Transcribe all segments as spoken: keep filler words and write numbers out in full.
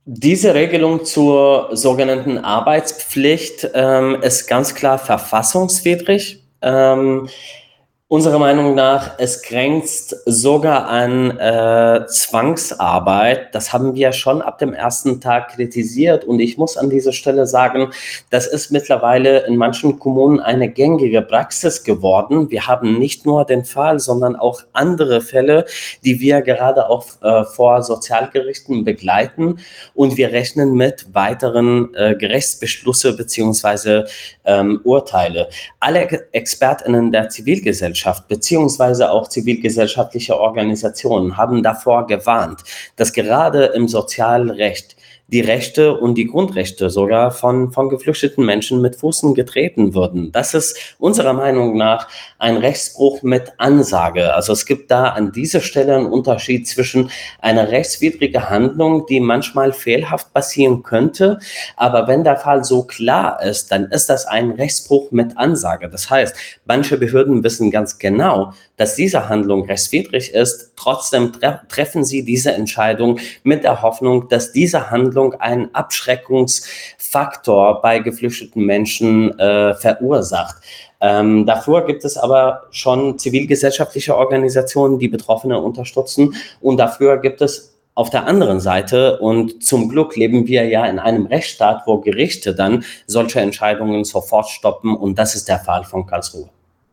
Diese Regelung zur sogenannten Arbeitspflicht ähm, ist ganz klar verfassungswidrig. Ähm, unserer Meinung nach, es grenzt sogar an äh, Zwangsarbeit. Das haben wir schon ab dem ersten Tag kritisiert. Und ich muss an dieser Stelle sagen, das ist mittlerweile in manchen Kommunen eine gängige Praxis geworden. Wir haben nicht nur den Fall, sondern auch andere Fälle, die wir gerade auch äh, vor Sozialgerichten begleiten. Und wir rechnen mit weiteren äh, Gerichtsbeschlüsse beziehungsweise ähm, Urteile. Alle ExpertInnen der Zivilgesellschaft beziehungsweise auch zivilgesellschaftliche Organisationen haben davor gewarnt, dass gerade im Sozialrecht die Rechte und die Grundrechte sogar von, von geflüchteten Menschen mit Füßen getreten würden. Das ist unserer Meinung nach ein Rechtsbruch mit Ansage. Also es gibt da an dieser Stelle einen Unterschied zwischen einer rechtswidrigen Handlung, die manchmal fehlhaft passieren könnte, aber wenn der Fall so klar ist, dann ist das ein Rechtsbruch mit Ansage. Das heißt, manche Behörden wissen ganz genau, dass diese Handlung rechtswidrig ist. Trotzdem tre- treffen sie diese Entscheidung mit der Hoffnung, dass diese Handlung einen Abschreckungsfaktor bei geflüchteten Menschen äh, verursacht. Ähm, dafür gibt es aber schon zivilgesellschaftliche Organisationen, die Betroffene unterstützen. Und dafür gibt es auf der anderen Seite, und zum Glück leben wir ja in einem Rechtsstaat, wo Gerichte dann solche Entscheidungen sofort stoppen. Und das ist der Fall von Karlsruhe.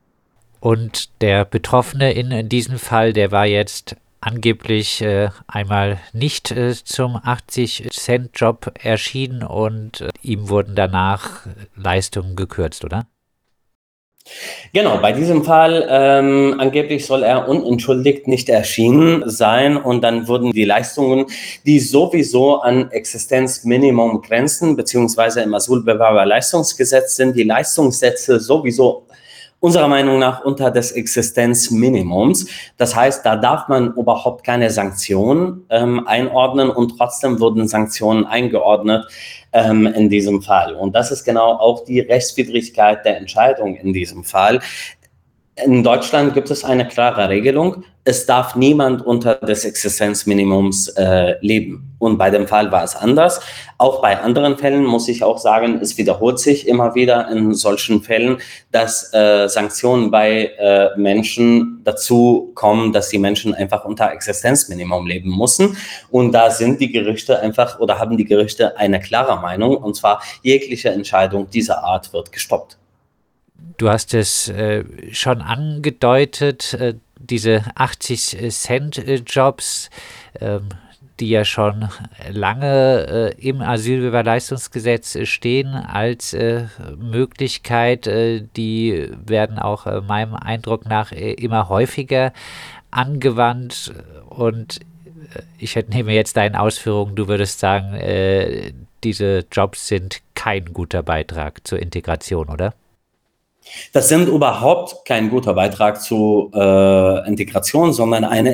Und der Betroffene in, in diesem Fall, der war jetzt angeblich äh, einmal nicht äh, zum achtzig-Cent-Job erschienen und äh, ihm wurden danach Leistungen gekürzt, oder? Genau, bei diesem Fall ähm, angeblich soll er unentschuldigt nicht erschienen sein und dann wurden die Leistungen, die sowieso an Existenzminimum grenzen, beziehungsweise im Asylbewerberleistungsgesetz sind die Leistungssätze sowieso unserer Meinung nach unter des Existenzminimums. Das heißt, da darf man überhaupt keine Sanktionen ähm, einordnen und trotzdem wurden Sanktionen eingeordnet ähm, in diesem Fall. Und das ist genau auch die Rechtswidrigkeit der Entscheidung in diesem Fall. In Deutschland gibt es eine klare Regelung. Es darf niemand unter des Existenzminimums äh, leben. Und bei dem Fall war es anders. Auch bei anderen Fällen muss ich auch sagen, es wiederholt sich immer wieder in solchen Fällen, dass äh, Sanktionen bei äh, Menschen dazu kommen, dass die Menschen einfach unter Existenzminimum leben müssen. Und da sind die Gerichte einfach oder haben die Gerichte eine klare Meinung. Und zwar jegliche Entscheidung dieser Art wird gestoppt. Du hast es äh, schon angedeutet, äh, diese achtzig-Cent-Jobs, ähm, die ja schon lange äh, im Asylbewerberleistungsgesetz stehen als äh, Möglichkeit, äh, die werden auch äh, meinem Eindruck nach äh, immer häufiger angewandt. Und äh, ich entnehme jetzt deinen Ausführungen, du würdest sagen, äh, diese Jobs sind kein guter Beitrag zur Integration, oder? Das sind überhaupt kein guter Beitrag zur äh, Integration, sondern eine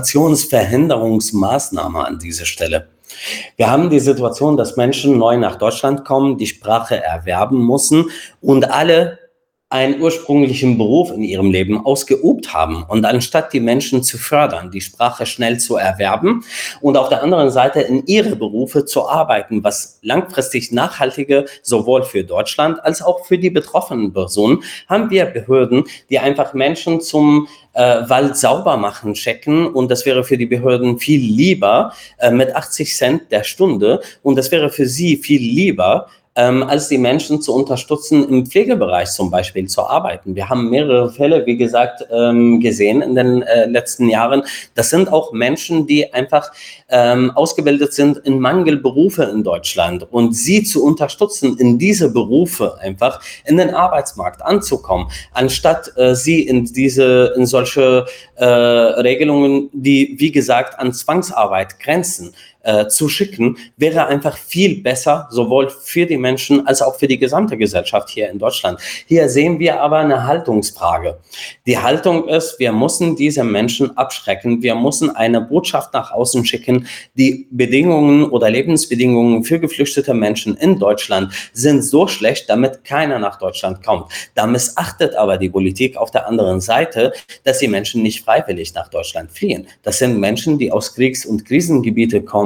Integrationsverhinderungsmaßnahme an dieser Stelle. Wir haben die Situation, dass Menschen neu nach Deutschland kommen, die Sprache erwerben müssen und alle einen ursprünglichen Beruf in ihrem Leben ausgeübt haben. Und anstatt die Menschen zu fördern, die Sprache schnell zu erwerben und auf der anderen Seite in ihre Berufe zu arbeiten, was langfristig nachhaltiger sowohl für Deutschland als auch für die betroffenen Personen, haben wir Behörden, die einfach Menschen zum äh, Wald sauber machen checken und das wäre für die Behörden viel lieber äh, mit achtzig Cent der Stunde und das wäre für sie viel lieber, ähm, als die Menschen zu unterstützen, im Pflegebereich zum Beispiel zu arbeiten. Wir haben mehrere Fälle, wie gesagt, ähm, gesehen in den äh, letzten Jahren. Das sind auch Menschen, die einfach ähm, ausgebildet sind in Mangelberufe in Deutschland und sie zu unterstützen, in diese Berufe einfach in den Arbeitsmarkt anzukommen, anstatt äh, sie in diese, in solche äh, Regelungen, die, wie gesagt, an Zwangsarbeit grenzen, äh, zu schicken, wäre einfach viel besser, sowohl für die Menschen als auch für die gesamte Gesellschaft hier in Deutschland. Hier sehen wir aber eine Haltungsfrage. Die Haltung ist, wir müssen diese Menschen abschrecken, wir müssen eine Botschaft nach außen schicken, die Bedingungen oder Lebensbedingungen für geflüchtete Menschen in Deutschland sind so schlecht, damit keiner nach Deutschland kommt. Da missachtet aber die Politik auf der anderen Seite, dass die Menschen nicht freiwillig nach Deutschland fliehen. Das sind Menschen, die aus Kriegs- und Krisengebieten kommen,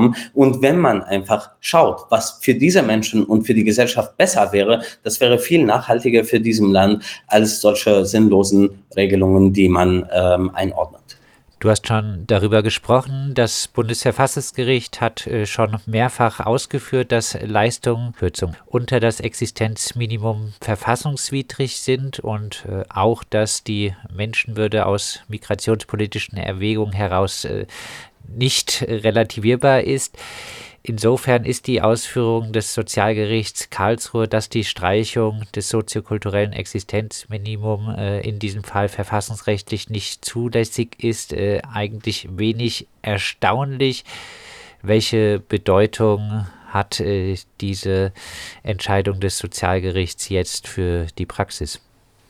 kommen. Und wenn man einfach schaut, was für diese Menschen und für die Gesellschaft besser wäre, das wäre viel nachhaltiger für diesem Land als solche sinnlosen Regelungen, die man ähm, einordnet. Du hast schon darüber gesprochen, das Bundesverfassungsgericht hat äh, schon mehrfach ausgeführt, dass Leistungen Kürzung unter das Existenzminimum verfassungswidrig sind und äh, auch, dass die Menschenwürde aus migrationspolitischen Erwägungen heraus äh, nicht relativierbar ist. Insofern ist die Ausführung des Sozialgerichts Karlsruhe, dass die Streichung des soziokulturellen Existenzminimums äh, in diesem Fall verfassungsrechtlich nicht zulässig ist, äh, eigentlich wenig erstaunlich. Welche Bedeutung hat äh, diese Entscheidung des Sozialgerichts jetzt für die Praxis?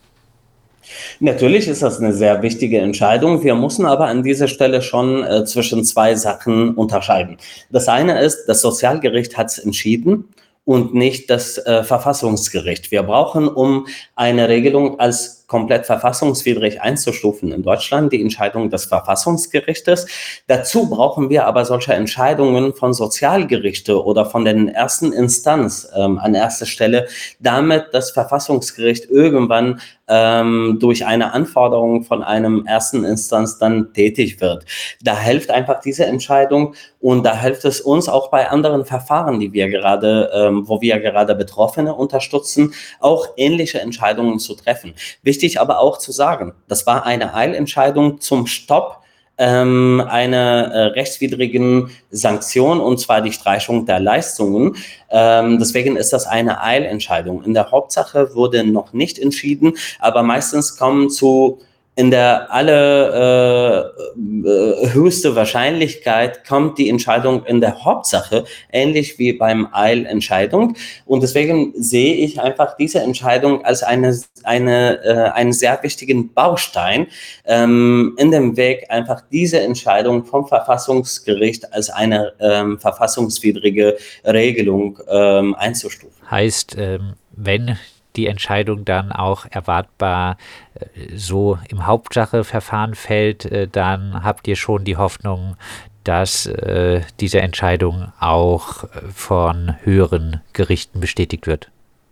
Natürlich ist das eine sehr wichtige Entscheidung. Wir müssen aber an dieser Stelle schon äh, zwischen zwei Sachen unterscheiden. Das eine ist, das Sozialgericht hat es entschieden und nicht das äh, Verfassungsgericht. Wir brauchen, um eine Regelung als komplett verfassungswidrig einzustufen in Deutschland, die Entscheidung des Verfassungsgerichtes. Dazu brauchen wir aber solche Entscheidungen von Sozialgerichte oder von den ersten Instanz ähm, an erster Stelle, damit das Verfassungsgericht irgendwann ähm, durch eine Anforderung von einem ersten Instanz dann tätig wird. Da hilft einfach diese Entscheidung und da hilft es uns auch bei anderen Verfahren, die wir gerade, ähm, wo wir gerade Betroffene unterstützen, auch ähnliche Entscheidungen zu treffen. Wichtig aber auch zu sagen, das war eine Eilentscheidung zum Stopp ähm, einer äh, rechtswidrigen Sanktion, und zwar die Streichung der Leistungen. Ähm, deswegen ist das eine Eilentscheidung. In der Hauptsache wurde noch nicht entschieden, aber meistens kommen zu in der aller äh, äh, höchste Wahrscheinlichkeit kommt die Entscheidung in der Hauptsache, ähnlich wie beim Eilentscheidung. Und deswegen sehe ich einfach diese Entscheidung als eine, eine, äh, einen sehr wichtigen Baustein ähm, in dem Weg, einfach diese Entscheidung vom Verfassungsgericht als eine ähm, verfassungswidrige Regelung ähm, einzustufen. Heißt, ähm, wenn die Entscheidung dann auch erwartbar äh, so im Hauptsacheverfahren fällt, äh, dann habt ihr schon die Hoffnung, dass äh, diese Entscheidung auch äh, von höheren Gerichten bestätigt wird.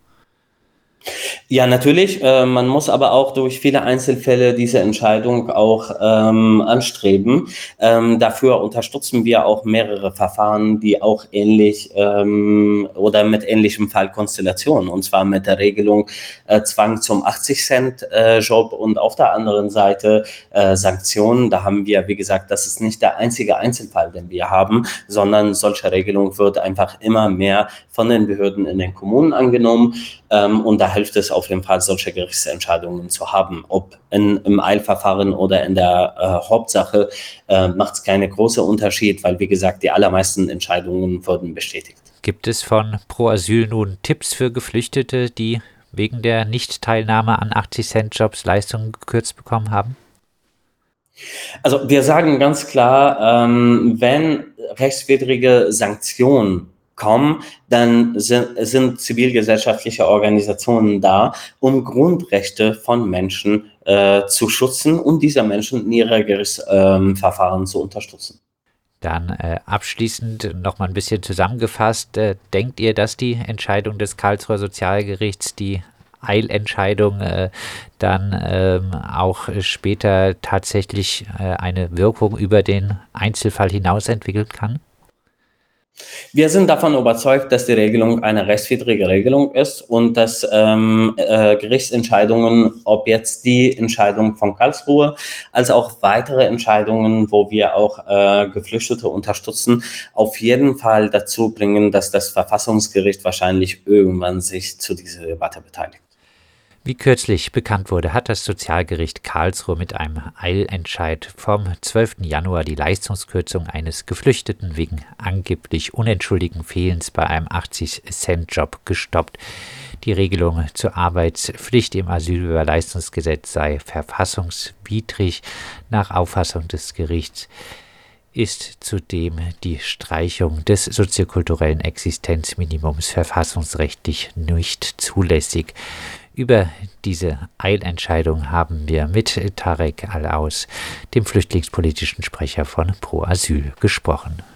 Ja, natürlich. Äh, man muss aber auch durch viele Einzelfälle diese Entscheidung auch ähm, anstreben. Ähm, dafür unterstützen wir auch mehrere Verfahren, die auch ähnlich ähm, oder mit ähnlichem Fallkonstellationen, und zwar mit der Regelung äh, Zwang zum achtzig Cent äh, Job und auf der anderen Seite äh, Sanktionen. Da haben wir, wie gesagt, das ist nicht der einzige Einzelfall, den wir haben, sondern solche Regelung wird einfach immer mehr von den Behörden in den Kommunen angenommen. Ähm, und da hilft es auf jeden Fall, solche Gerichtsentscheidungen zu haben. Ob in, im Eilverfahren oder in der äh, Hauptsache äh, macht es keinen großen Unterschied, weil, wie gesagt, die allermeisten Entscheidungen wurden bestätigt. Gibt es von Pro Asyl nun Tipps für Geflüchtete, die wegen der Nichtteilnahme an achtzig Cent Jobs Leistungen gekürzt bekommen haben? Also wir sagen ganz klar, ähm, wenn rechtswidrige Sanktionen kommen, dann sind, sind zivilgesellschaftliche Organisationen da, um Grundrechte von Menschen äh, zu schützen und diese Menschen in ihrer Gerichtsverfahren äh, zu unterstützen. Dann äh, abschließend noch mal ein bisschen zusammengefasst, äh, denkt ihr, dass die Entscheidung des Karlsruher Sozialgerichts, die Eilentscheidung, äh, dann ähm, auch später tatsächlich äh, eine Wirkung über den Einzelfall hinaus entwickeln kann? Wir sind davon überzeugt, dass die Regelung eine rechtswidrige Regelung ist und dass ähm, äh, Gerichtsentscheidungen, ob jetzt die Entscheidung von Karlsruhe, als auch weitere Entscheidungen, wo wir auch äh, Geflüchtete unterstützen, auf jeden Fall dazu bringen, dass das Verfassungsgericht wahrscheinlich irgendwann sich zu dieser Debatte beteiligt. Wie kürzlich bekannt wurde, hat das Sozialgericht Karlsruhe mit einem Eilentscheid vom zwölften Januar die Leistungskürzung eines Geflüchteten wegen angeblich unentschuldigten Fehlens bei einem achtzig Cent Job gestoppt. Die Regelung zur Arbeitspflicht im Asylbewerberleistungsgesetz sei verfassungswidrig. Nach Auffassung des Gerichts ist zudem die Streichung des soziokulturellen Existenzminimums verfassungsrechtlich nicht zulässig. Über diese Eilentscheidung haben wir mit Tarek Al-Aus, dem flüchtlingspolitischen Sprecher von Pro Asyl, gesprochen.